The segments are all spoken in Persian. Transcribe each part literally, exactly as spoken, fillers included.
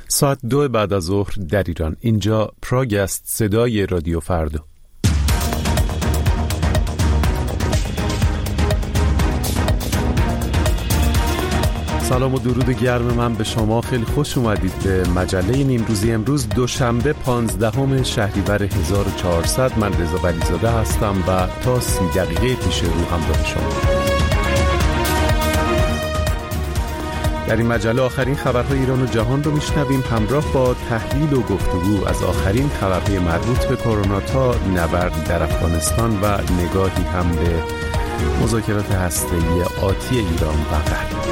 ساعت دو بعد از ظهر در ایران. اینجا پراگ است، صدای رادیو فردا. سلام و درود گرم من به شما. خیلی خوش اومدید به مجله نیمروزی. امروز دوشنبه پانزدهم شهریور هزار و چهارصد. من رضا ولیزاده هستم و تا سی دقیقه پیش رو همراه شما. در این مجله آخرین خبرهای ایران و جهان رو میشنویم، همراه با تحلیل و گفتگو از آخرین خبرهای مربوط به کرونا تا نبرد در افغانستان و نگاهی هم به مذاکرات هسته‌ای آتی ایران و غرب.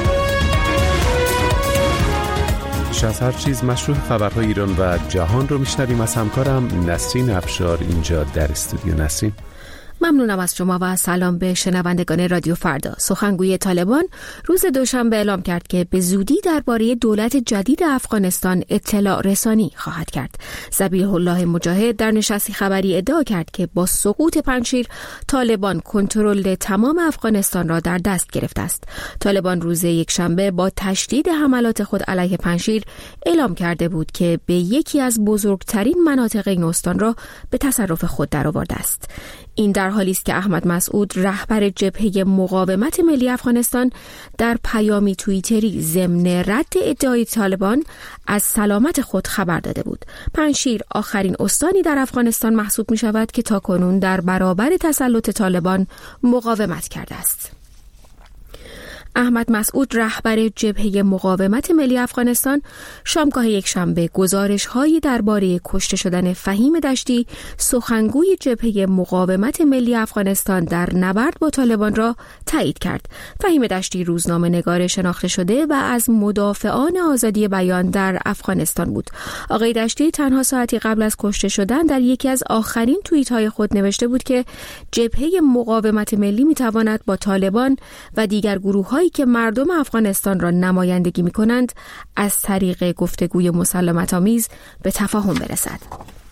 بیش از هر چیز مشروع خبرهای ایران و جهان رو میشنویم از همکارم نسرین افشار اینجا در استودیو. نسرین، ممنونم از شما و سلام به شنوندگان رادیو فردا. سخنگوی طالبان روز دوشنبه اعلام کرد که به زودی درباره دولت جدید افغانستان اطلاع رسانی خواهد کرد. ذبیح الله مجاهد در نشستی خبری ادعا کرد که با سقوط پنجشیر طالبان کنترل تمام افغانستان را در دست گرفته است. طالبان روز یکشنبه با تشدید حملات خود علیه پنجشیر اعلام کرده بود که به یکی از بزرگترین مناطق این استان را به تصرف خود درآورده است. این در حالی است که احمد مسعود رهبر جبهه مقاومت ملی افغانستان در پیامی توییتری ضمن رد ادعای طالبان از سلامت خود خبر داده بود. پنجشیر آخرین استانی در افغانستان محسوب می شود که تاکنون در برابر تسلط طالبان مقاومت کرده است. احمد مسعود رهبر جبهه مقاومت ملی افغانستان شامگاه یکشنبه گزارش‌هایی درباره کشته شدن فهیم دشتی، سخنگوی جبهه مقاومت ملی افغانستان در نبرد با طالبان را تایید کرد. فهیم دشتی روزنامه‌نگار شناخته شده و از مدافعان آزادی بیان در افغانستان بود. آقای دشتی تنها ساعتی قبل از کشته شدن در یکی از آخرین توییت‌های خود نوشته بود که جبهه مقاومت ملی می‌تواند با طالبان و دیگر گروه‌های که مردم افغانستان را نمایندگی می‌کنند از طریق گفتگوی مسالمت‌آمیز به تفاهم برسد.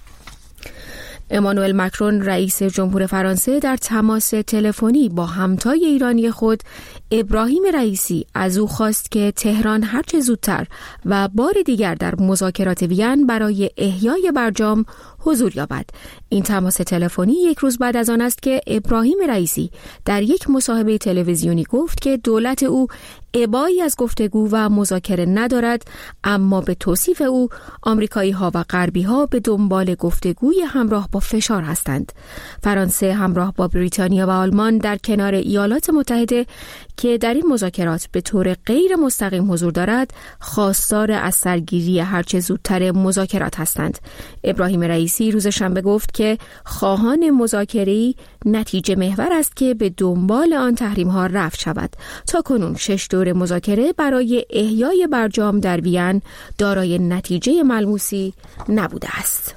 امانوئل مکرون رئیس جمهور فرانسه در تماس تلفنی با همتای ایرانی خود ابراهیم رئیسی از او خواست که تهران هرچه زودتر و بار دیگر در مذاکرات وین برای احیای برجام حضور یابد. این تماس تلفنی یک روز بعد از آن است که ابراهیم رئیسی در یک مصاحبه تلویزیونی گفت که دولت او ابایی از گفتگو و مذاکره ندارد، اما به توصیف او آمریکایی‌ها و غربی‌ها به دنبال گفتگوی همراه با فشار هستند. فرانسه همراه با بریتانیا و آلمان در کنار ایالات متحده که در این مذاکرات به طور غیر مستقیم حضور دارد، خواستار از سرگیری هرچه زودتر مذاکرات هستند. ابراهیم رئیسی روز شنبه گفت که خواهان مذاکره‌ای نتیجه محور است که به دنبال آن تحریم‌ها رفع شود. تا کنون شش دور مذاکره برای احیای برجام در وین دارای نتیجه ملموسی نبوده است.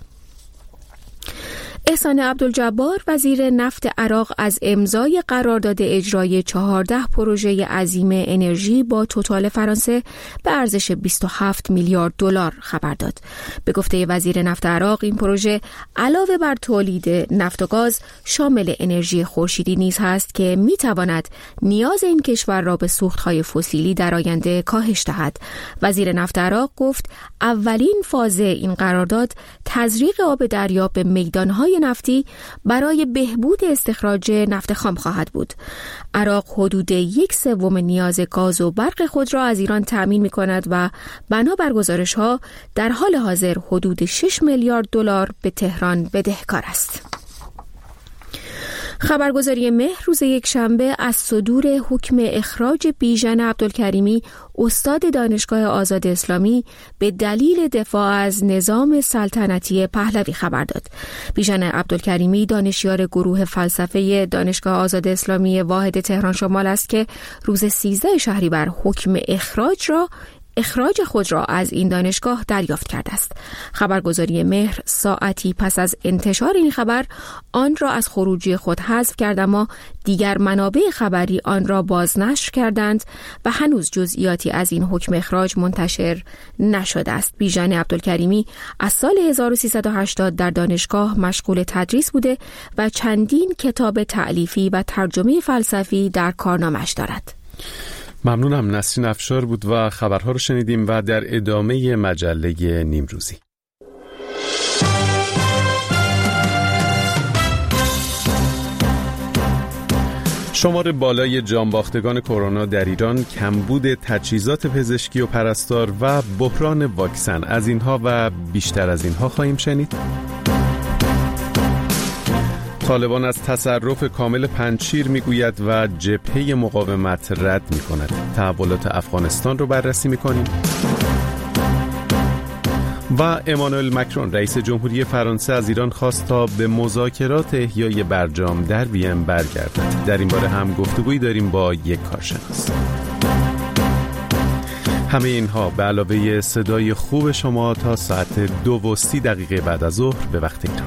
احسان عبدالجبار وزیر نفت عراق از امضای قرارداد اجرای چهارده پروژه عظیم انرژی با توتال فرانسه به ارزش بیست و هفت میلیارد دلار خبر داد. به گفته وزیر نفت عراق این پروژه علاوه بر تولید نفت و گاز شامل انرژی خورشیدی نیز هست که میتواند نیاز این کشور را به سوخت‌های فسیلی در آینده کاهش دهد. وزیر نفت عراق گفت اولین فاز این قرارداد تزریق آب دریا به میدان‌های نفتی برای بهبود استخراج نفت خام خواهد بود. عراق حدود یک سوم نیاز گاز و برق خود را از ایران تأمین می‌کند و بنابر گزارش‌ها در حال حاضر حدود شش میلیارد دلار به تهران بدهکار است. خبرگزاری مهر روز یکشنبه از صدور حکم اخراج بیژن عبدالکریمی استاد دانشگاه آزاد اسلامی به دلیل دفاع از نظام سلطنتی پهلوی خبر داد. بیژن عبدالکریمی دانشیار گروه فلسفه دانشگاه آزاد اسلامی واحد تهران شمال است که روز سیزده شهریور حکم اخراج را اخراج خود را از این دانشگاه دریافت کرده است. خبرگزاری مهر ساعتی پس از انتشار این خبر آن را از خروجی خود حذف کرد، اما دیگر منابع خبری آن را بازنشر کردند و هنوز جزئیاتی از این حکم اخراج منتشر نشده است. بیژن عبدالکریمی از سال هزار و سیصد و هشتاد در دانشگاه مشغول تدریس بوده و چندین کتاب تألیفی و ترجمه فلسفی در کارنامه‌اش دارد. ممنونم. نسرین افشار بود و خبرها رو شنیدیم و در ادامه مجله نیمروزی. شمار بالای جانباختگان کرونا در ایران، کمبود تجهیزات پزشکی و پرستار و بحران واکسن، از اینها و بیشتر از اینها خواهیم شنید. طالبان از تصرف کامل پنجشیر میگوید و جبهه مقاومت رد میکند. تحولات افغانستان رو بررسی میکنیم. و امانوئل مکرون رئیس جمهوری فرانسه از ایران خواست تا به مذاکرات احیای برجام در وین برگردد. در این باره هم گفتگویی داریم با یک کارشناس. همه اینها به علاوه صدای خوب شما تا ساعت دو و سی دقیقه بعد از ظهر به وقت ایران.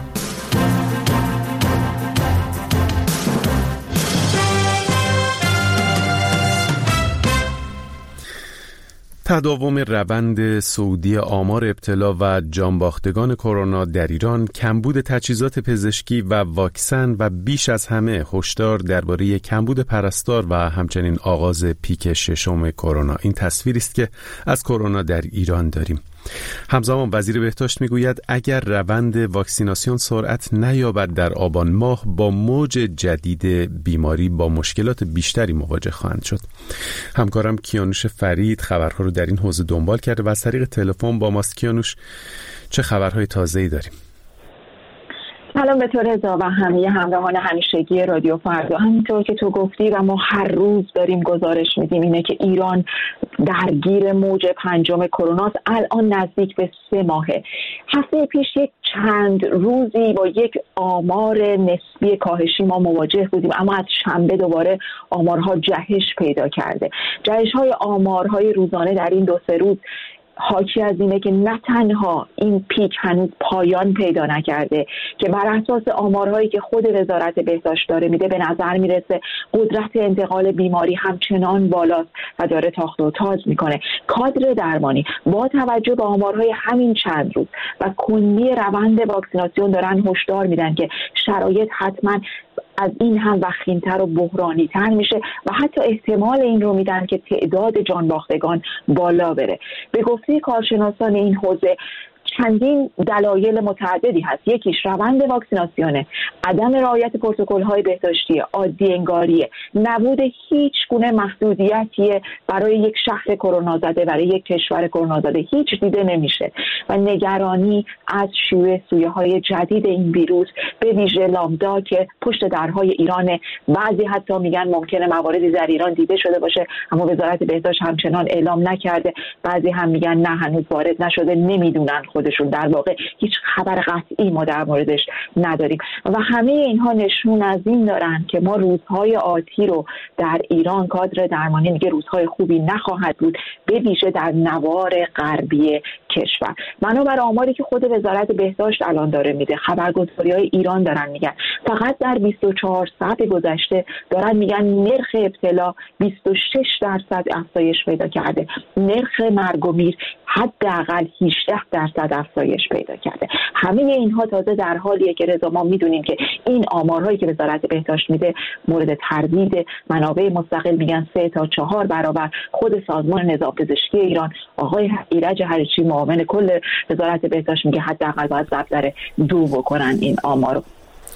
تداوم روند صعودی آمار ابتلا و جانباختگان کرونا در ایران، کمبود تجهیزات پزشکی و واکسن و بیش از همه هشدار درباره کمبود پرستار و همچنین آغاز پیک ششم کرونا، این تصویری است که از کرونا در ایران داریم. همزمان وزیر بهداشت میگوید اگر روند واکسیناسیون سرعت نیابد در آبان ماه، با موج جدید بیماری با مشکلات بیشتری مواجه خواهند شد. همکارم کیانوش فرید خبرها رو در این حوزه دنبال کرده و از طریق تلفن با ماست. کیانوش، چه خبرهای تازه‌ای داریم؟ سلام به تو رضا و همه همراهان همیشگی رادیو فردا. همینطور که تو گفتی و ما هر روز داریم گزارش میدیم اینه که ایران درگیر موج پنجم کرونا است. الان نزدیک به سه ماهه. هفته پیش یک چند روزی با یک آمار نسبی کاهشی ما مواجه بودیم، اما از شنبه دوباره آمارها جهش پیدا کرده. جهش‌های آمارهای روزانه در این دو سه روز حاکی از اینه که نه تنها این پیک هنوز پایان پیدا نکرده، که بر اساس آمارهایی که خود وزارت بهداشت داره میده به نظر میرسه قدرت انتقال بیماری همچنان بالاست و داره تاخت و تاز میکنه. کادر درمانی با توجه به آمارهای همین چند روز و کندی روند واکسیناسیون دارن هشدار میدن که شرایط حتما از این هم وخیم‌تر و بحرانی‌تر میشه و حتی احتمال این رو میدن که تعداد جانباختگان بالا بره. به گفته کارشناسان این حوزه چندین دلایل متعددی هست. یکیش روند واکسیناسیونه، عدم رعایت پروتکل‌های بهداشتی عادی انگاریه، نبود هیچ گونه محدودیتی برای یک شهر کرونا زده، برای یک کشور کرونا زده هیچ دیده نمیشه و نگرانی از شیوع سویه‌های جدید این ویروس، به ویژه لامدا که پشت درهای ایران. بعضی حتی میگن ممکنه مواردی در ایران دیده شده باشه اما وزارت بهداشت همچنان اعلام نکرده. بعضی هم میگن نه هنوز وارد نشده، نمیدونن خودشون. در واقع هیچ خبر قطعی ما در موردش نداریم و همه اینها نشون از این دارن که ما روزهای آتی رو در ایران، کادر درمانی میگه روزهای خوبی نخواهد بود، به ویژه در نوار غربی کشور. بنابر آماری که خود وزارت بهداشت الان داره میده، خبرگزاری‌های ایران دارن میگن فقط در بیست و چهار ساعت گذشته دارن میگن نرخ ابتلا بیست و شش درصد افزایش پیدا کرده، نرخ مرگ و میر حداقل هجده درصد افزایش پیدا کرده. همه اینها تازه در حالیه که رضا ما میدونیم که این آمارهایی که وزارت بهداشت میده مورد تردید. منابع مستقل میگن سه تا چهار برابر. خود سازمان نظام پزشکی ایران آقای ایرج هریچی معاون کل وزارت بهداشت میگه حداقل باید ضرب در دو بکنن این آمارو.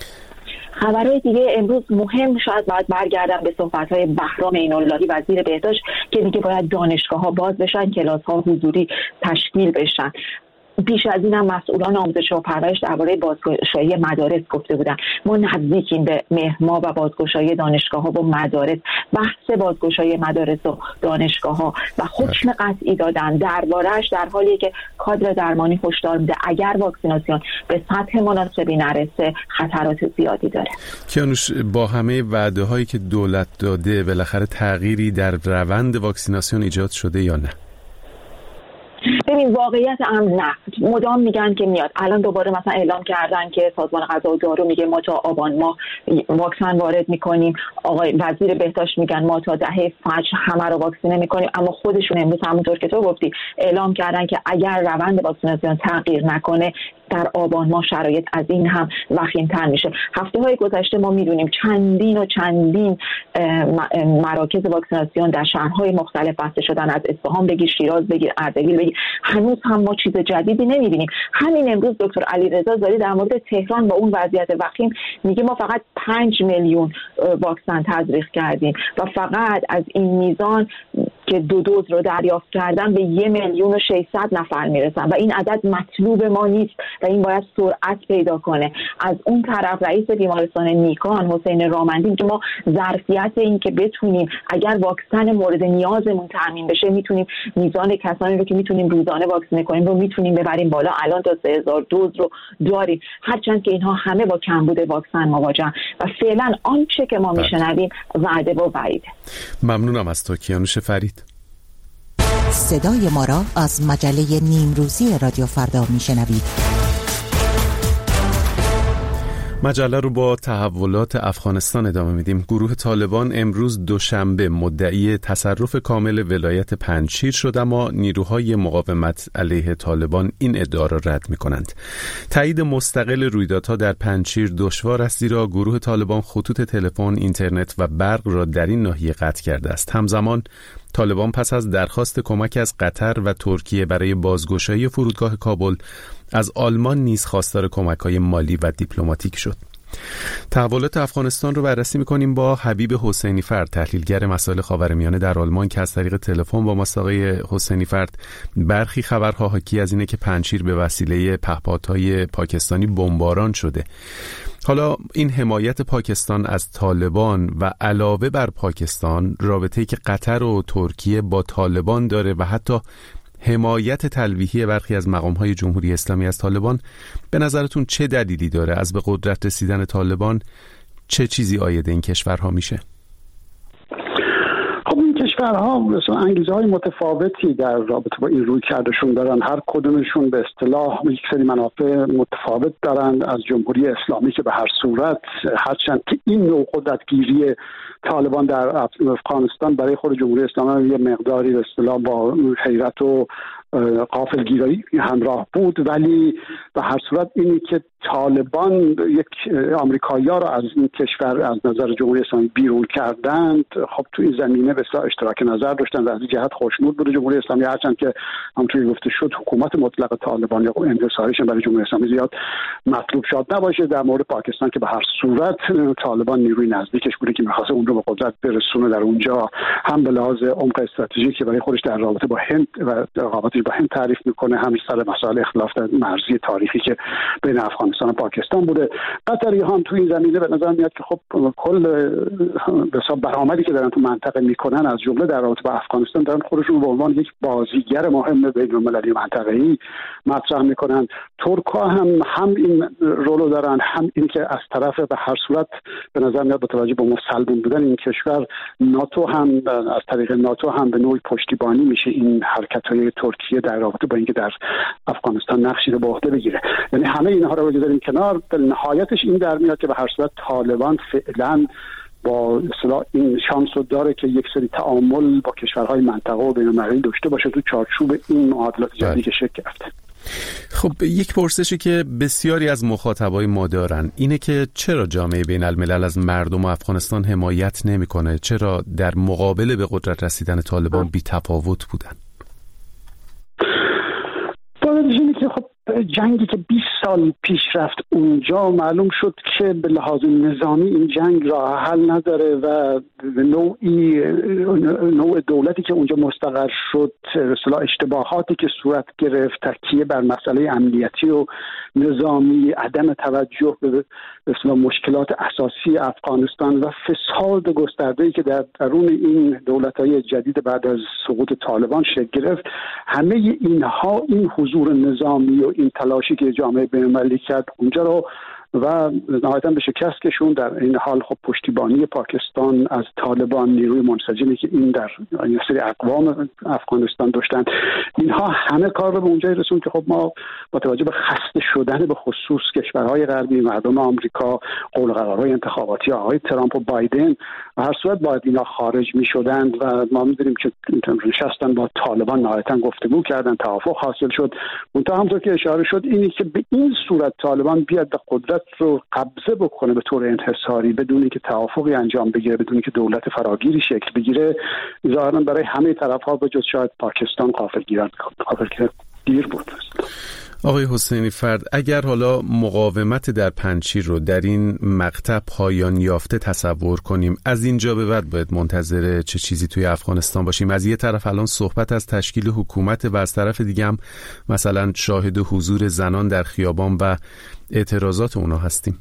خبرهای دیگه امروز مهم شاید باید برگردم به صحبت‌های بهرام عین‌اللهی وزیر بهداشت که میگه باید دانشگاه‌ها باز بشن، کلاس‌ها حضوری تشکیل بشن. پیش از این هم مسئولان آموزش و پرورش درباره بازگشایی مدارس گفته بودن. ما نزدیکیم به مهرماه و بازگشایی دانشگاه‌ها و مدارس. بحث بازگشایی مدارس و دانشگاه‌ها و حکم قطعی دادن درباره‌اش در حالیه که کادر درمانی هشدار میده اگر واکسیناسیون به سطح مناسبی نرسه خطرات زیادی داره. کیانوش، با همه وعده‌هایی که دولت داده بالاخره تغییری در روند واکسیناسیون ایجاد شده یا نه؟ ببین واقعیت امر نه، مدام میگن که میاد. الان دوباره مثلا اعلام کردن که سازمان غذا و دارو میگه ما تا آبان ماه واکسن وارد میکنیم. آقای وزیر بهداشت میگن ما تا دهه فجر همه رو واکسینه میکنیم، اما خودشون امروز همونطور که تو گفتی اعلام کردن که اگر روند واکسیناسیون تغییر نکنه در آبان ماه شرایط از این هم وخیم‌تر میشه. هفته های گذشته ما میدونیم چندین و چندین مراکز واکسیناسیون در شهرهای مختلف بسته شدن، از اصفهان بگیر، شیراز بگیر، اردبیل بگیر. هنوز هم ما چیز جدیدی نمیبینیم. همین امروز دکتر علیرضا زاری در مورد تهران با اون وضعیت وخیم میگه ما فقط پنج میلیون واکسن تزریق کردیم و فقط از این میزان که دو دوز رو دریافت کردن به یک میلیون و ششصد نفر میرسن و این عدد مطلوب ما نیست و این باید سرعت پیدا کنه. از اون طرف رئیس بیمارستان نیکان حسین رامندی که ما ظرفیت این که بتونیم اگر واکسن مورد نیازمون تامین بشه میتونیم میزان کسانی رو که میتونیم روزانه واکسینه کنیم رو میتونیم ببریم بالا. الان تا سه هزار دوز رو داریم، هرچند که اینها همه با کمبود واکسن مواجهن و فعلا آنچه که ما میشنویم وعده و وعیده. ممنونم از تو کیانوش فرید. صدای ما را از مجله نیمروزی رادیو فردا میشنوید. مجله رو با تحولات افغانستان ادامه میدیم. گروه طالبان امروز دوشنبه مدعی تصرف کامل ولایت پنجشیر شد، اما نیروهای مقاومت علیه طالبان این ادعا را رد میکنند. تایید مستقل رویدادها در پنجشیر دشوار است، زیرا گروه طالبان خطوط تلفن، اینترنت و برق را در این ناحیه قطع کرده است. همزمان طالبان پس از درخواست کمک از قطر و ترکیه برای بازگشایی فرودگاه کابل از آلمان نیز خواستار کمک‌های مالی و دیپلماتیک شد. تحولات افغانستان رو بررسی می‌کنیم با حبیب حسینی فرد، تحلیلگر مسائل خاورمیانه در آلمان که از طریق تلفن با ماست. آقای حسینی فرد، برخی خبرها حاکی از اینه که پنجشیر به وسیله پهپادهای پاکستانی بمباران شده. حالا این حمایت پاکستان از طالبان و علاوه بر پاکستان رابطه‌ای که قطر و ترکیه با طالبان داره و حتی حمایت تلویحی برخی از مقام‌های جمهوری اسلامی از طالبان، به نظرتون چه دلیلی داره از به قدرت رسیدن طالبان چه چیزی عاید این کشورها میشه؟ خب این کشورها مثلا انگیزه‌های متفاوتی در رابطه با این روی کردشون دارن. هر کدومشون به اصطلاح یک سری منافع متفاوت دارن از جمهوری اسلامی که به هر صورت، هرچند که این نوع قدرتگیری طالبان در افغانستان برای خود جمهوری اسلامی یه مقداری به اصطلاح با حیرت و غافلگیری همراه بود، ولی به هر صورت اینی که طالبان یک آمریکایی‌ها را از این کشور از نظر جمهوری اسلامی بیرون کردند، خب تو این زمینه بسیار اشتراک نظر داشتن و از این جهت خوشنود بود جمهوری اسلامی، هرچند که همونطوری گفته شد حکومت مطلق طالبان یا انحصاریش برای جمهوری اسلامی زیاد مطلوب شد نباشه. در مورد پاکستان که به هر صورت طالبان نیروی نزدیکش بوده که می‌خواد اون رو به قدرت برسونه در اونجا، هم به لحاظ عمق استراتژیکی که برای خودش در رابطه با هند و رقابتش با هند تعریف میکنه، هم سر مسائل اختلاف مرزی تاریخی که بین افغانستان و پاکستان بوده. قطری هم تو این زمینه به نظر میاد که خب کل به حساب برآمدی که دارن تو منطقه میکنن، از جمله در رابطه با افغانستان، دارن خودشون به عنوان یک بازیگر مهم بین المللی منطقه‌ای مطرح میکنن. ترک‌ها هم هم این رولو دارن، هم این که از طرف به هر صورت به نظر میاد با توجه به مسلمون بودن این کشور، ناتو هم از طریق ناتو هم به نوعی پشتیبانی میشه این حرکت‌های ترکیه در رابطه با اینکه در افغانستان نقشی رو به عهده بگیره. یعنی همه اینها رو بذاریم کنار، در نهایتش این در میاد که به هر صورت طالبان فعلا با اصطلاح این شانس رو داره که یک سری تعامل با کشورهای منطقه و بین‌المللی داشته باشه تو چارچوب این معادلات جدیدی که شکل گرفته. خب یک پرسشی که بسیاری از مخاطبای ما دارن اینه که چرا جامعه بین الملل از مردم افغانستان حمایت نمی‌کنه؟ چرا در مقابل به قدرت رسیدن طالبان بی تفاوت بودن؟ باید اینه که خب جنگی که بیست سال پیش رفت اونجا، معلوم شد که به لحاظ نظامی این جنگ راه حل نداره و نوعی نوع دولتی که اونجا مستقر شد، اصطلاح اشتباهاتی که صورت گرفت، تکیه بر مسئله امنیتی و نظامی، عدم توجه به اصطلاح مشکلات اساسی افغانستان و فساد گسترده‌ای که در درون این دولت‌های جدید بعد از سقوط طالبان شکل گرفت، همه اینها این حضور نظامی و این تلاشی که جامعه بین‌المللی کرد اونجا رو و نهایتاً به شکست کشون. در این حال خب پشتیبانی پاکستان از طالبان، نیروی منسجمی که این در یه سری اقوام افغانستان داشتن، اینها همه کار رو به اونجایی رسوند که خب ما با توجه به خسته شدن به خصوص کشورهای غربی، مردم آمریکا، قول و قرارهای انتخاباتی آقای ترامپ و بایدن، و هر صورت باید اینا خارج می شدند و ما می‌دونیم که نشستن با طالبان، نهایتاً گفتگو کردن، توافق حاصل شد. منتها همونطور که اشاره شد اینی که به این صورت طالبان بیاد به قدرت رو قبضه بکنه به طور انحصاری بدون اینکه توافقی انجام بگیره، بدون اینکه دولت فراگیری شکل بگیره، ظاهراً برای همه طرف‌ها به جز شاید پاکستان غافلگیر غافلگیر بود. آقای حسینی فرد، اگر حالا مقاومت در پنجشیر رو در این مقطع پایان یافته تصور کنیم، از اینجا به بعد باید منتظر چه چیزی توی افغانستان باشیم؟ از یه طرف الان صحبت از تشکیل حکومت و از طرف دیگه هم مثلا شاهد حضور زنان در خیابان و اعتراضات اونا هستیم.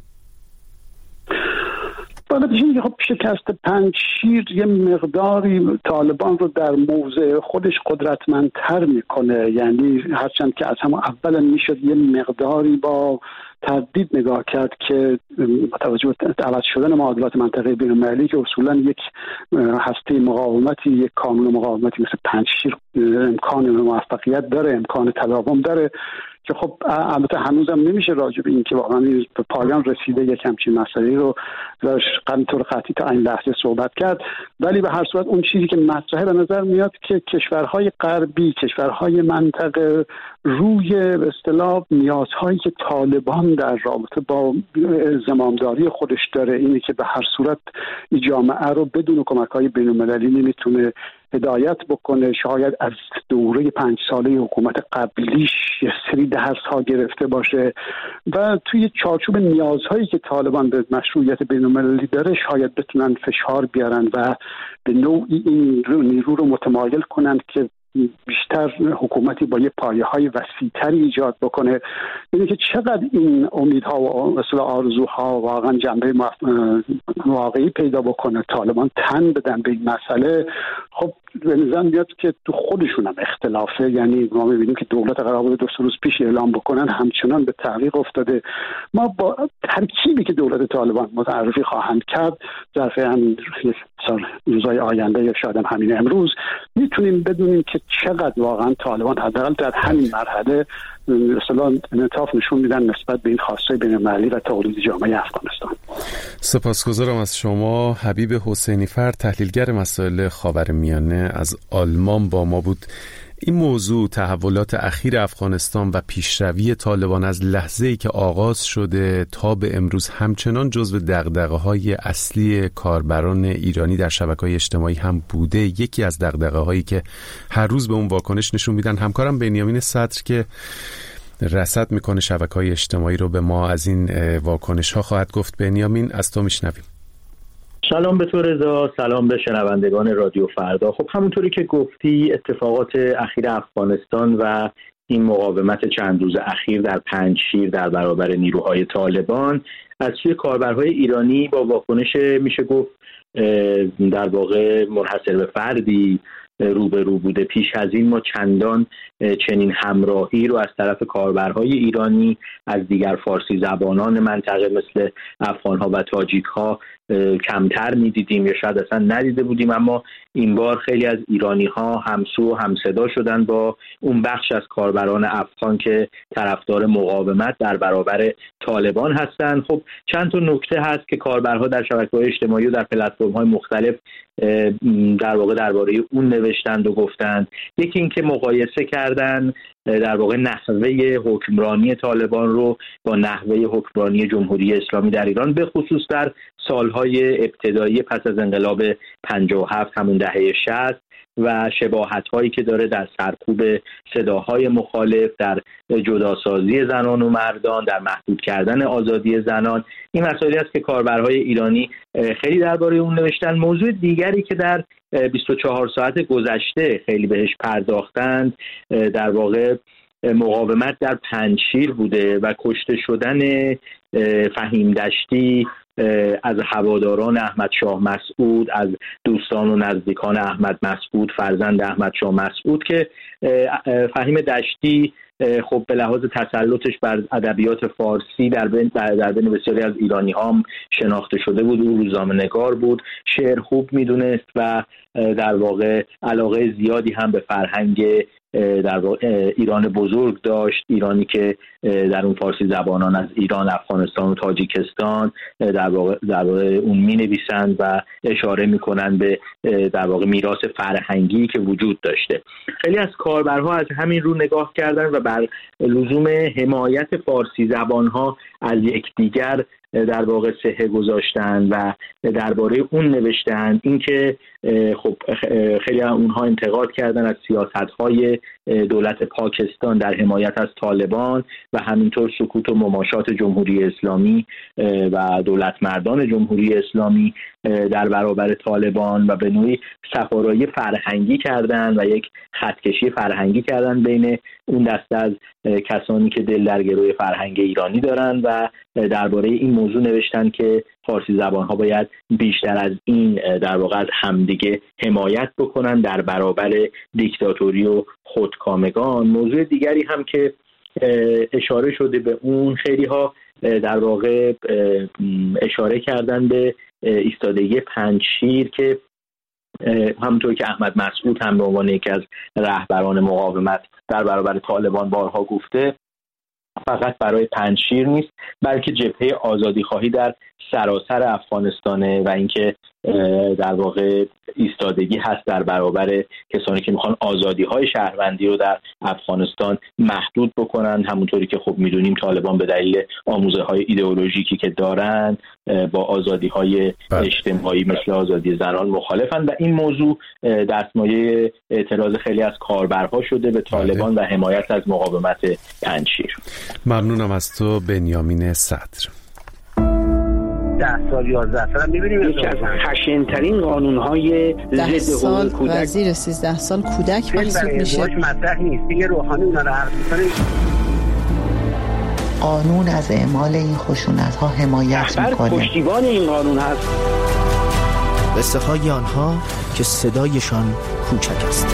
باید بشیم که خب شکست پنجشیر یه مقداری طالبان رو در موضع خودش قدرتمندتر میکنه، یعنی هرچند که از همون اول میشد یه مقداری با تردید نگاه کرد که با توجه به عوض شدن معادلات منطقه بین‌المللی که اصولا یک هسته مقاومتی، یک کانون مقاومتی مثل پنجشیر امکان موفقیت داره، امکان تداوم داره، که خب البته هنوزم نمیشه راجع به این که واقعا به پایان رسیده یک همچین مسئله رو درش طور قطعی تا این لحظه صحبت کرد. ولی به هر صورت اون چیزی که مطرحه به نظر میاد که کشورهای غربی، کشورهای منطقه روی به اصطلاح نیازهایی که طالبان در رابطه با زمامداری خودش داره، اینه که به هر صورت این جامعه رو بدون کمک‌های بین‌المللی نمیتونه هدایت بکنه. شاید از دوره پنج ساله حکومت قبلیش یه سری درس‌ها گرفته باشه و توی چارچوب نیازهایی که طالبان به مشروعیت بین‌المللی داره شاید بتونن فشار بیارن و به نوعی این نیرو رو متمایل کنن که بیشتر حکومتی با یه پایه‌های وسیع‌تری ایجاد بکنه. یعنی که چقدر این امیدها و اصلا آرزوها واقعا جنبه واقعی پیدا بکنه، طالبان تن بدن به این مسئله، خب به نظر میاد که تو خودشون هم اختلافه. یعنی ما می‌بینیم که دولت قرار بود دو سه روز پیش اعلام بکنن، همچنان به تعلیق افتاده. ما با ترکیبی که دولت طالبان معرفی خواهند کرد ظرف همین روزهای آینده یا شاید هم همین امروز میتونیم بدونیم که چقدر واقعا طالبان حداقل در همین مرحله مثلا انعطاف نشون میدن نسبت به این خواسته بین‌المللی و تولید جامعه افغانستان. سپاسگزارم از شما. حبیب حسینی فرد، تحلیلگر مسائل خاورمیانه از آلمان با ما بود. این موضوع تحولات اخیر افغانستان و پیشروی طالبان از لحظه‌ای که آغاز شده تا به امروز همچنان جزو دغدغه‌های اصلی کاربران ایرانی در شبکه‌های اجتماعی هم بوده. یکی از دغدغه‌هایی که هر روز به اون واکنش نشون میدن. همکارم بنیامین صدر که رصد میکنه شبکه‌های اجتماعی رو به ما از این واکنش‌ها خواهد گفت. بنیامین، از تو میشنویم. سلام به تو رضا، سلام به شنوندگان رادیو فردا. خب همونطوری که گفتی اتفاقات اخیر افغانستان و این مقاومت چند روز اخیر در پنجشیر در برابر نیروهای طالبان از سوی کاربرهای ایرانی با واکنش میشه گفت در واقع منحصر به فردی روبرو بوده. پیش از این ما چندان چنین همراهی رو از طرف کاربرهای ایرانی از دیگر فارسی زبانان منطقه مثل افغان‌ها و تاجیک‌ها کمتر می‌دیدیم یا شاید اصلا ندیده بودیم، اما این بار خیلی از ایرانی‌ها همسو و همصدا شدن با اون بخش از کاربران افغان که طرفدار مقاومت در برابر طالبان هستند. خب چند تا نکته هست که کاربرها در شبکه‌های اجتماعی و در پلتفرم‌های مختلف در واقع درباره اون نوشتند و گفتند. یکی این که مقایسه کردن در واقع نحوه حکمرانی طالبان رو با نحوه حکمرانی جمهوری اسلامی در ایران، به خصوص در سالهای ابتدایی پس از انقلاب پنجاه و هفت، همون دهه شصت، و شباهت‌هایی که داره در سرکوب صداهای مخالف، در جداسازی زنان و مردان، در محدود کردن آزادی زنان. این مسائلی است که کاربرهای ایرانی خیلی درباره اون نوشتن. موضوع دیگری که در بیست و چهار ساعت گذشته خیلی بهش پرداختند در واقع مقاومت در پنجشیر بوده و کشته شدن فهیم دشتی از هواداران احمد شاه مسعود، از دوستان و نزدیکان احمد مسعود فرزند احمد شاه مسعود که فهیم دشتی خب به لحاظ تسلطش بر ادبیات فارسی در بین در بین بسیاری از ایرانی ها هم شناخته شده بود. او روزنامه‌نگار بود، شعر خوب میدونست و در واقع علاقه زیادی هم به فرهنگ در واقع ایران بزرگ داشت، ایرانی که در اون فارسی زبانان از ایران، افغانستان و تاجیکستان در واقع در واقع اون می‌نویسند و اشاره می‌کنند به در واقع میراث فرهنگی که وجود داشته. خیلی از کاربرها از همین رو نگاه کردن و بر لزوم حمایت فارسی زبان‌ها از یکدیگر در واقع صحه گذاشتن و درباره اون نوشتن. اینکه خب خیلی اونها انتقاد کردن از سیاست‌های دولت پاکستان در حمایت از طالبان و همینطور سکوت و مماشات جمهوری اسلامی و دولت مردان جمهوری اسلامی در برابر طالبان و به نوعی سفارایی فرهنگی کردن و یک خطکشی فرهنگی کردن بین اون دسته از کسانی که دل در گروه فرهنگ ایرانی دارن و درباره این موضوع نوشتن که فارسی زبان‌ها باید بیشتر از این در واقع از همدیگه حمایت بکنن در برابر دیکتاتوری و خودکامگان. موضوع دیگری هم که اشاره شده به اون، خیلی ها در واقع اشاره کردن به ایستادگی پنجشیر که همونطور که احمد مسعود هم به عنوان یکی از رهبران مقاومت در برابر طالبان بارها گفته، فقط برای پنجشیر نیست بلکه جبهه آزادی خواهی در سراسر افغانستانه و اینکه در واقع ایستادگی هست در برابر کسانی که میخوان آزادی‌های شهروندی رو در افغانستان محدود بکنن. همونطوری که خب میدونیم طالبان به دلیل آموزه‌های ایدئولوژیکی که دارن با آزادی‌های اجتماعی مثل آزادی زنان مخالفن و این موضوع دستمایه اعتراض خیلی از کاربرها شده به طالبان و حمایت از مقاومت پنجشیر. ممنونم از تو بنیامین صدر. ده سال یازده سال می‌بینیم یکی از خشن‌ترین قانون‌های ضد حقوق کودک وزیر سیزده سال کودک محسوب میشه. مطرح نیست دیگه. روحانی اونا رو حرف می‌زنه. قانون از اعمال این خشونت‌ها حمایت می‌کنه. پشتیبان این قانون هست. قصه‌های آنها که صدایشان کوچک است.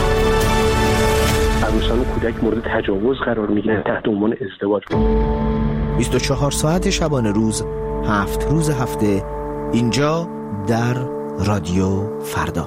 عروسان و کودک مورد تجاوز قرار می‌گیرن تحت عنوان ازدواج. بیست و چهار ساعت شبانه روز، هفت روز هفته، اینجا در رادیو فردا.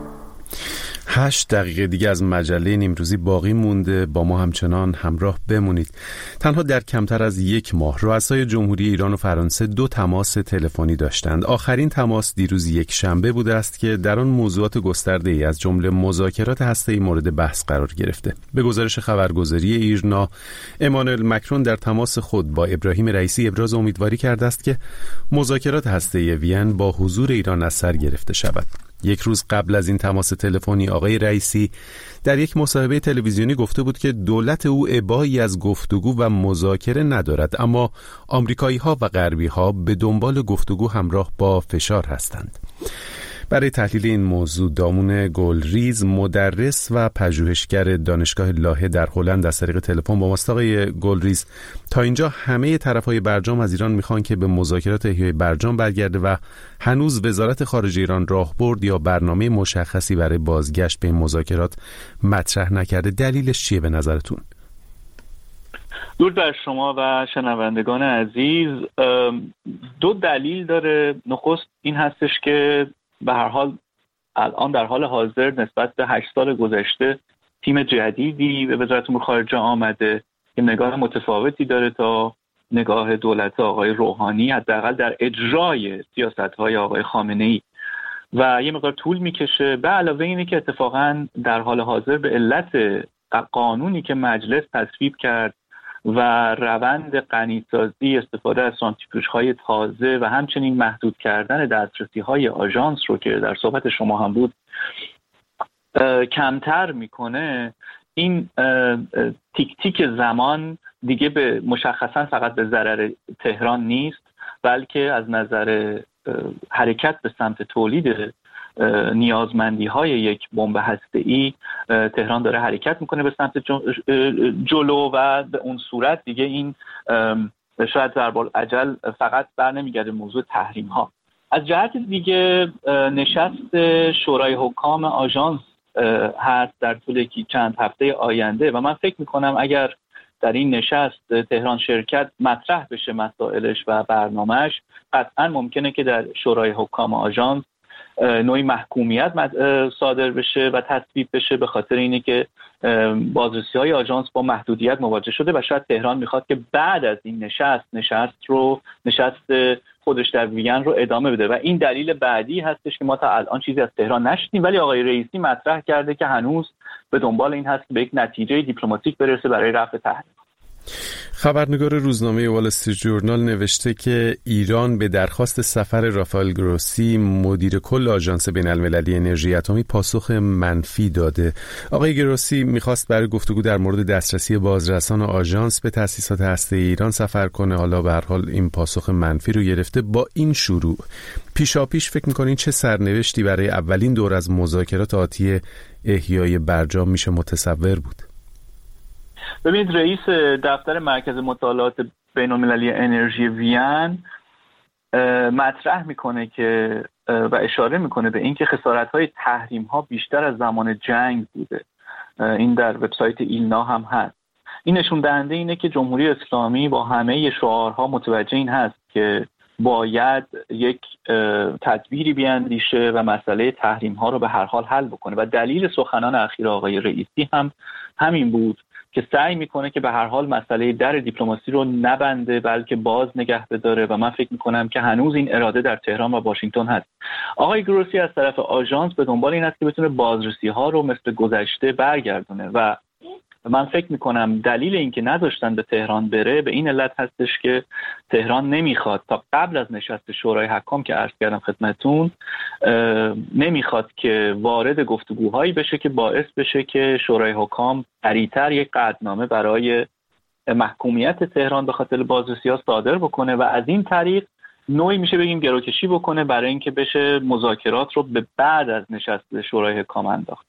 هشت دقیقه دیگه از مجله نیمروزی باقی مونده. با ما همچنان همراه بمونید. تنها در کمتر از یک ماه رؤسای جمهوری ایران و فرانسه دو تماس تلفنی داشتند. آخرین تماس دیروز یک شنبه بوده است که در آن موضوعات گسترده‌ای از جمله مذاکرات هسته‌ای مورد بحث قرار گرفته. به گزارش خبرگزاری ایرنا، امانوئل مکرون در تماس خود با ابراهیم رئیسی ابراز امیدواری کرده است که مذاکرات هسته‌ای وین با حضور ایران از سر گرفته شود. یک روز قبل از این تماس تلفنی آقای رئیسی در یک مصاحبه تلویزیونی گفته بود که دولت او ابایی از گفتگو و مذاکره ندارد، اما آمریکایی‌ها و غربی‌ها به دنبال گفتگو همراه با فشار هستند. برای تحلیل این موضوع دامون گلریز، مدرس و پژوهشگر دانشگاه لاهه در هلند، از طریق تلفن با ماست. آقای گلریز، تا اینجا همه طرف‌های برجام از ایران میخوان که به مذاکرات احیای برجام برگرده و هنوز وزارت خارجه ایران راهبرد یا برنامه مشخصی برای بازگشت به این مذاکرات مطرح نکرده. دلیلش چیه به نظرتون؟ درود بر شما و شنوندگان عزیز. دو دلیل داره. نخست این هستش که به هر حال الان در حال حاضر نسبت به هشت سال گذشته تیم جدیدی به وزارت امور خارجه آمده که نگاه متفاوتی داره تا نگاه دولت آقای روحانی، حداقل در اجرای سیاست‌های آقای خامنه‌ای، و یه مقدار طول میکشه. به علاوه اینه که اتفاقا در حال حاضر به علت قانونی که مجلس تصویب کرد و روند غنیسازی، استفاده از سانتریفیوژهای تازه و همچنین محدود کردن دسترسی‌های آژانس رو که در صحبت شما هم بود کمتر میکنه، این تیک تیک زمان دیگه به مشخصا فقط به ضرر تهران نیست، بلکه از نظر حرکت به سمت تولید نیازمندی های یک بمب هسته‌ای تهران داره حرکت میکنه به سمت جلو و به اون صورت دیگه این شاید در اجل فقط بر نمیگرده موضوع تحریم ها. از جهت دیگه نشست شورای حکام آژانس هست در طول چند هفته آینده و من فکر میکنم اگر در این نشست تهران شرکت مطرح بشه مسائلش و برنامهش، قطعا ممکنه که در شورای حکام آژانس نوعی محکومیت صادر بشه و تصویب بشه، به خاطر اینه که بازرسی‌های آژانس با محدودیت مواجه شده و شاید تهران میخواد که بعد از این نشست نشست رو نشست خودش در وین رو ادامه بده و این دلیل بعدی هستش که ما تا الان چیزی از تهران نشدیم، ولی آقای رئیسی مطرح کرده که هنوز به دنبال این هست که به یک نتیجه دیپلماتیک برسه برای رفع تحریم. خبرنگار روزنامه وال استریت ژورنال نوشته که ایران به درخواست سفر رافائل گروسی مدیر کل آژانس بین‌المللی انرژی اتمی پاسخ منفی داده. آقای گروسی میخواست برای گفتگو در مورد دسترسی بازرسان آژانس به تأسیسات هسته‌ای ایران سفر کنه، حالا به هر حال این پاسخ منفی رو گرفته. با این شروع پیشاپیش فکر می‌کنین چه سرنوشتی برای اولین دور از مذاکرات آتی احیای برجام میشه متصور بود؟ ببینید، رئیس دفتر مرکز مطالعات بین‌المللی انرژی وین مطرح میکنه که و اشاره میکنه به اینکه خسارت‌های تحریم‌ها بیشتر از زمان جنگ بوده. این در وبسایت ایلنا هم هست. این نشون دهنده اینه که جمهوری اسلامی با همه شعارها متوجه این هست که باید یک تدبیری بیاندیشه و مسئله تحریم‌ها رو به هر حال حل بکنه و دلیل سخنان اخیر آقای رئیسی هم همین بود که سعی میکنه که به هر حال مسئله در دیپلماسی رو نبنده بلکه باز نگه بداره و من فکر میکنم که هنوز این اراده در تهران و واشنگتن هست. آقای گروسی از طرف آژانس به دنبال این است که بتونه بازرسی ها رو مثل گذشته برگردونه و من فکر میکنم دلیل اینکه نذاشتن به تهران بره به این علت هستش که تهران نمیخواد تا قبل از نشست شورای حکام که عرض کردم خدمتون نمیخواد که وارد گفتگوهایی بشه که باعث بشه که شورای حکام سریعتر یک قطعنامه برای محکومیت تهران به خاطر بازرسی‌ها صادر بکنه و از این طریق نوعی میشه بگیم گروکشی بکنه برای اینکه بشه مذاکرات رو به بعد از نشست شورای حکام انداخت.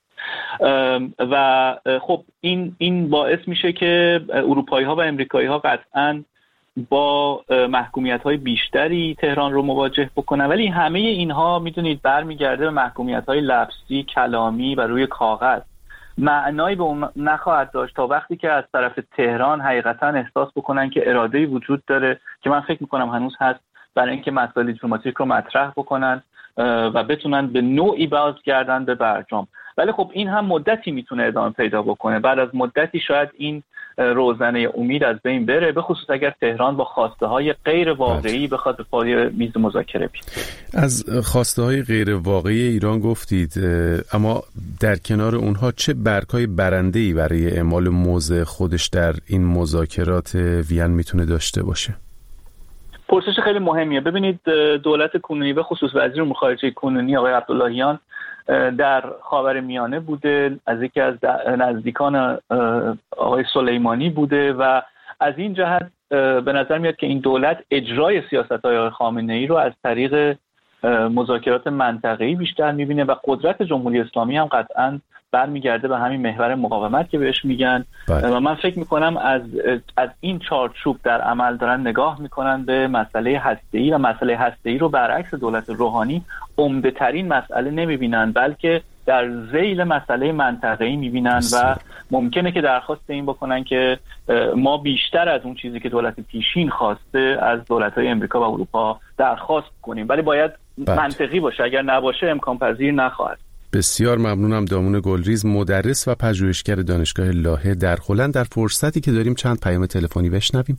و خب این این باعث میشه که اروپایی ها و امریکایی ها قطعاً با محکومیت های بیشتری تهران رو مواجه بکنن، ولی همه اینها میدونید برمیگرده به محکومیت های لفظی، کلامی و روی کاغذ. معنایی به اون نخواهد داشت تا وقتی که از طرف تهران حقیقتاً احساس بکنن که اراده‌ای وجود داره که من فکر میکنم هنوز هست برای اینکه مسائل دیپلماتیک رو مطرح بکنن و بتونن به نوعی بازگردن به برجام. ولی خب این هم مدتی میتونه ادامه پیدا بکنه. بعد از مدتی شاید این روزنه امید از بین بره، به خصوص اگر تهران با خواسته های غیر واقعی بخواد به پای میز مذاکره بیاد. از خواسته های غیر واقعی ایران گفتید، اما در کنار اونها چه برگ‌های برنده‌ای برای اعمال موضع خودش در این مذاکرات وین میتونه داشته باشه؟ پرسش خیلی مهمیه. ببینید، دولت کنونی به خصوص وزیر امور خارجه کنونی آقای عبداللهیان در خاورمیانه بوده، از یکی از نزدیکان آقای سلیمانی بوده و از این جهت به نظر میاد که این دولت اجرای سیاست‌های آقای خامنه‌ای رو از طریق مذاکرات منطقه‌ای بیشتر می‌بینه و قدرت جمهوری اسلامی هم قطعاً برمیگرده به همین محور مقاومت که بهش میگن بله. و من فکر میکنم از از این چارچوب در عمل دارن نگاه میکنن به مسئله هسته‌ای و مسئله هسته‌ای رو برعکس دولت روحانی عمده ترین مسئله نمیبینن، بلکه در ذیل مسئله منطقه‌ای میبینن و ممکنه که درخواست این بکنن که ما بیشتر از اون چیزی که دولت پیشین خواسته از دولت‌های امریکا و اروپا درخواست کنیم، ولی باید بله. منطقی باشه، اگر نباشه امکان پذیر نخواهد. بسیار ممنونم. دامون گلریز، مدرس و پژوهشگر دانشگاه لاهه در هلند. در فرصتی که داریم چند پیام تلفنی بشنویم.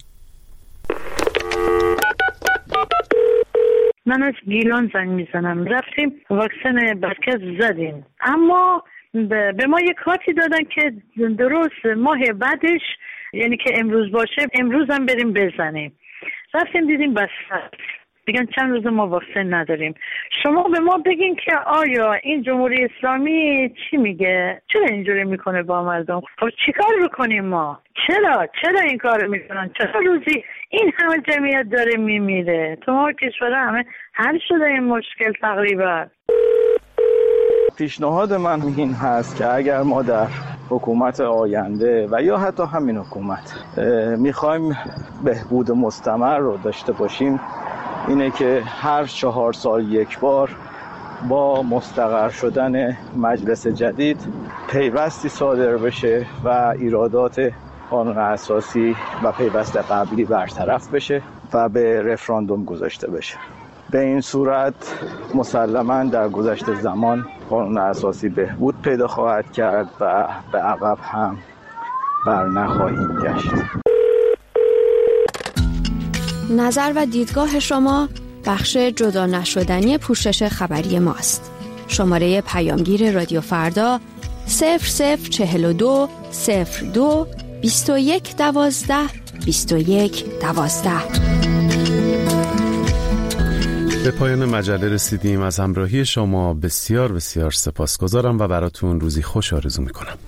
من از گیلان زنگ میزنم. رفتیم واکسن برکز زدیم، اما به ما یک کارتی دادن که درست ماه بعدش، یعنی که امروز باشه امروز هم بریم بزنیم. رفتیم دیدیم بس میگن چند روز ما واکسن نداریم. شما به ما بگین که آیا این جمهوری اسلامی چی میگه؟ چرا اینجوری میکنه با مردم؟ خب چیکار بکنیم ما؟ چرا چرا این کارو میکنن؟ چرا روزی این همه جمعیت داره میمیره؟ تو ما کشور همه حل شده این مشکل تقریبا. پیشنهاد من این هست که اگر ما در حکومت آینده و یا حتی همین حکومت میخوایم بهبود مستمر رو داشته باشیم، اینه که هر چهار سال یک بار با مستقر شدن مجلس جدید پیوستی صادر بشه و ایرادات قانون اساسی و پیوست قبلی برطرف بشه و به رفراندوم گذاشته بشه. به این صورت مسلماً در گذشت زمان قانون اساسی بهبود پیدا خواهد کرد و به عقب هم بر نخواهیم گشت. نظر و دیدگاه شما بخش جدا نشدنی پوشش خبری ماست. شماره پیامگیر رادیو فردا صفر صفر چهل و دو صفر دو بیست و یک دوازده بیست و یک دوازده. به پایان مجله رسیدیم. از همراهی شما بسیار بسیار سپاسگزارم و براتون روزی خوش آرزو میکنم.